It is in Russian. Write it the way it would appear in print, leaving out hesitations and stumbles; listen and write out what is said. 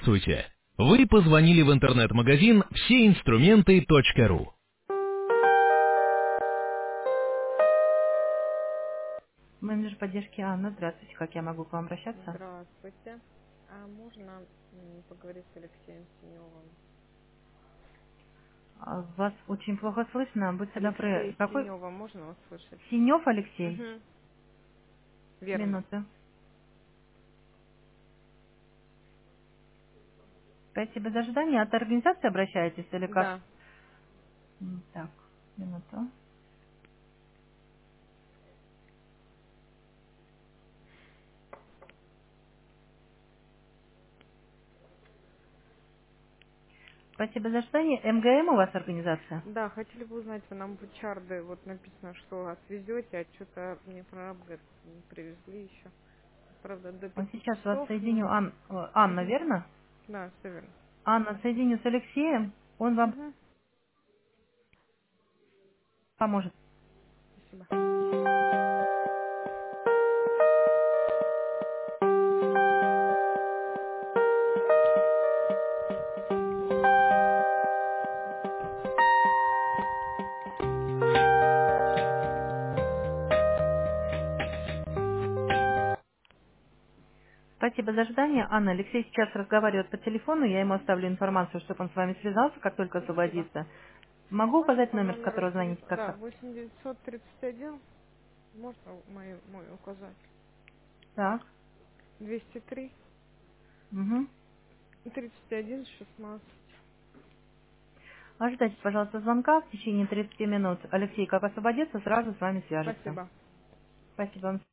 Здравствуйте! Вы позвонили в интернет-магазин всеинструменты.ру. Менеджер поддержки Анна, здравствуйте, как я могу к вам обращаться? Здравствуйте. А можно поговорить с Алексеем Синевым? Вас очень плохо слышно, будьте добры. Алексей Какой? Синева, можно вас слышать? Синев Алексей? Угу. Верно. Минуту. Спасибо за ожидание. От организации обращаетесь или как? Да. Так, минуту. Спасибо за ожидание. МГМ у вас организация? Да, хотели бы узнать, вы нам в чарды, вот написано, что отвезете, а что-то мне прораб говорит, не привезли еще. Правда, до Вот 5 сейчас вас часов, соединю. но... Анна, Угу. верно? Да, все верно. Анна, соединю с Алексеем. Он вам Угу. поможет. Спасибо. Спасибо за ожидание. Анна, Алексей сейчас разговаривает по телефону. Я ему оставлю информацию, чтобы он с вами связался, как только Спасибо. освободится. Могу Можно указать по номер, с номеру которого звоните? телефона? Да, Как? 8931. Можно мой указать? Так. 203 Угу. 31 16. Ожидайте, пожалуйста, звонка в течение 30 минут. Алексей, как освободится, сразу с вами свяжется. Спасибо. Спасибо вам.